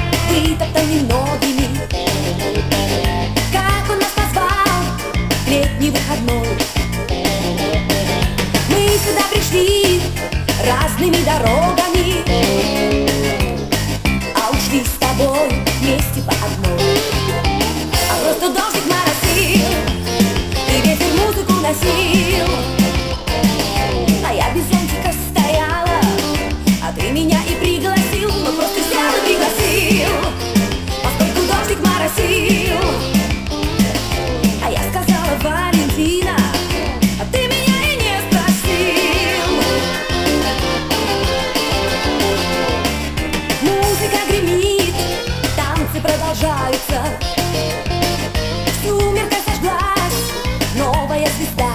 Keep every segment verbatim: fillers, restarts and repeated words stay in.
вытоптанный многими. Как он нас позвал, летний выходной. Мы сюда пришли разными дорогами, а ушли с тобой вместе по одной. А просто дождик моросил, и ветер музыку носил, а я без зонтика стояла, а ты меня и пригласил. Ну просто взял и пригласил, поскольку дождик моросил. А я сказала: Валентина, а ты меня и не спросил. Музыка гремит, танцы продолжаются. В сумерках зажглась новая звезда.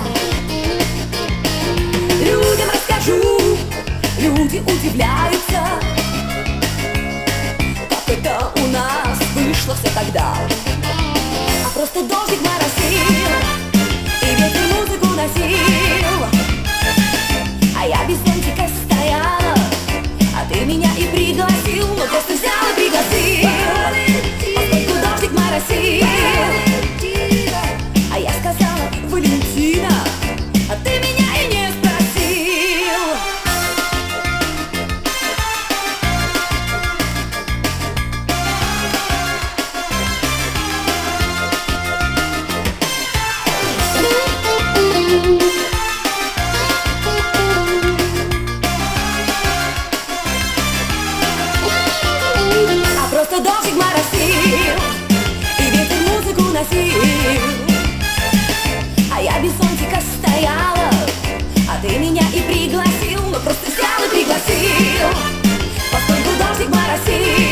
Людям расскажу, люди удивляются, как это у нас вышло все тогда. А просто дождик моросил, и ветер музыку носил, а я без зонтика стояла, а ты меня и пригласил. Ну просто взял и пригласил, поскольку дождик моросил. А я сказала: Валентина, а ты меня и не спросил. А просто дождик моросил, и ветер музыку носил, а я без зонтика стояла, а ты меня и пригласил. Ну просто взял и пригласил, поскольку дождик моросил.